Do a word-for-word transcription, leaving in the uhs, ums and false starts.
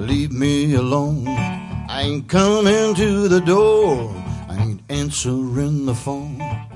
leave me alone. I ain't coming to the door, I ain't answering the phone.